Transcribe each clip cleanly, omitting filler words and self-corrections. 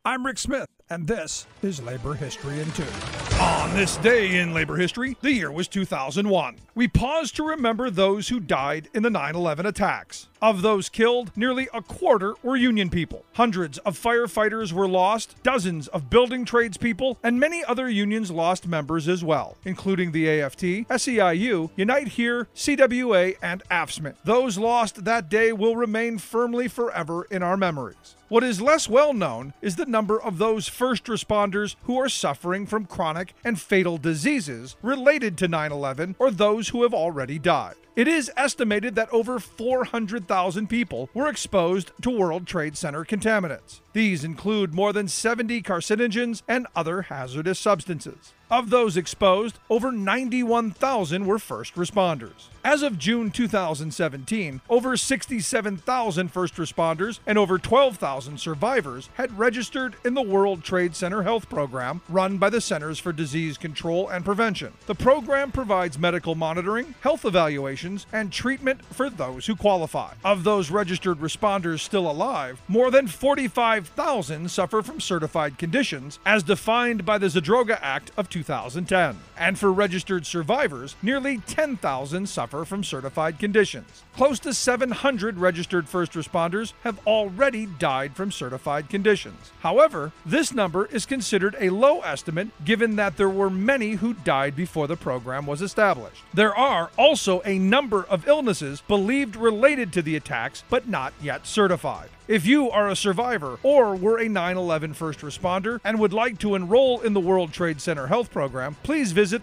I'm Rick Smith, and this is Labor History in 2. On this day in labor history, the year was 2001. We pause to remember those who died in the 9/11 attacks. Of those killed, nearly a quarter were union people. Hundreds of firefighters were lost, dozens of building tradespeople, and many other unions lost members as well, including the AFT, SEIU, Unite Here, CWA, and AFSCME. Those lost that day will remain firmly forever in our memories. What is less well known is the number of those first responders who are suffering from chronic and fatal diseases related to 9/11 or those who have already died. It is estimated that over 400,000 people were exposed to World Trade Center contaminants. These include more than 70 carcinogens and other hazardous substances. Of those exposed, over 91,000 were first responders. As of June 2017, over 67,000 first responders and over 12,000 survivors had registered in the World Trade Center Health Program run by the Centers for Disease Control and Prevention. The program provides medical monitoring, health evaluations, and treatment for those who qualify. Of those registered responders still alive, more than 45,000 suffer from certified conditions as defined by the Zadroga Act of 2010. And for registered survivors, nearly 10,000 suffer from certified conditions. Close to 700 registered first responders have already died from certified conditions. However, this number is considered a low estimate given that there were many who died before the program was established. There are also a number of illnesses believed related to the attacks but not yet certified. If you are a survivor or were a 9/11 first responder and would like to enroll in the World Trade Center Health Program, please visit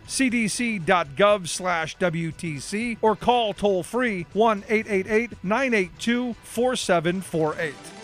cdc.gov/WTC or call toll-free 1-888-982-4748.